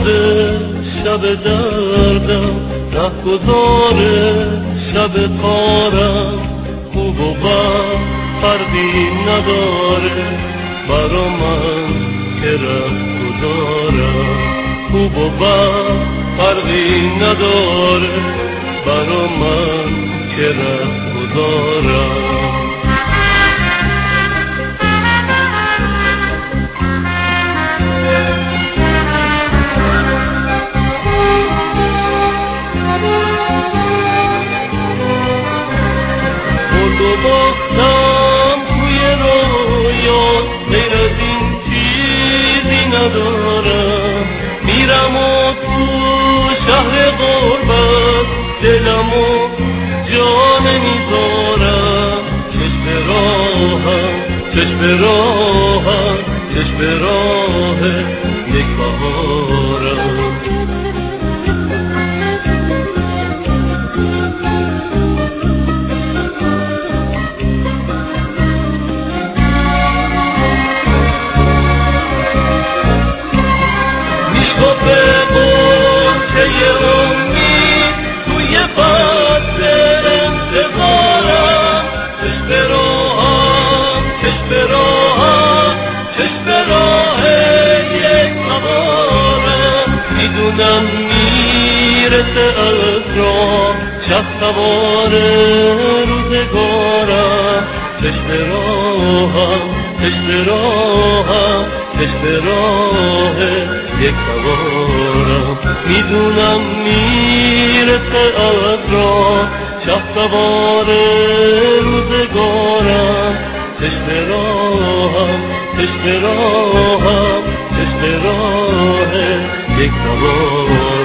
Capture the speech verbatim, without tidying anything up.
مرده شب دردم، رهگذار شب کارم. خوب و بد فرقی نداره برا من که رهگذارم. خوب و بد فرقی نداره برا من که رهگذارم. تو باختم توی رویا، غیر از این چیزی ندارم. میرم و تو شهر غربت دلمو جا نمیذارم. چشم راهم چشم راهم چشم راه یک بهارم. میدونم میرسه از راه شب سوار روزگارم. چشم راهم چشم راهم چشم راه یک سوارم. میدونم میرسه از راه شب سوار روزگارم. چشم راهم چشم راهم چشم راه یک سوارم.